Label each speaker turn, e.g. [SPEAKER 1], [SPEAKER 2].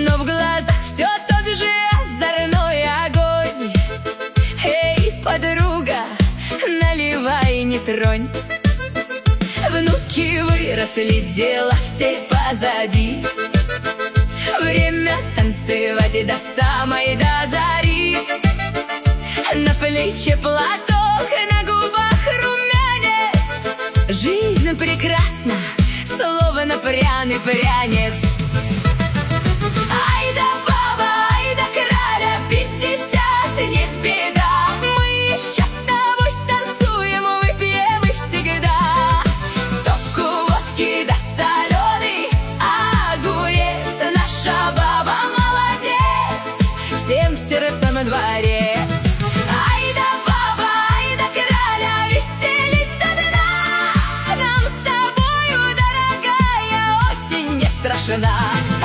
[SPEAKER 1] но в глазах все тот же озорной огонь. Эй, подруга, наливай, не тронь. Внуки выросли, дела все позади. Время танцевать до самой до зари. На плече платок, на губах румянец. Жизнь прекрасна, словно пряный прянец. Ай да баба, ай да краля, 50 не беда. Мы еще с тобой станцуем, выпьем и всегда. Стопку водки да соленый огурец. Наша баба молодец, всем сердцем дворец. Ай да баба, ай да краля, веселись до дна. Нам с тобою, дорогая, осень не страшна.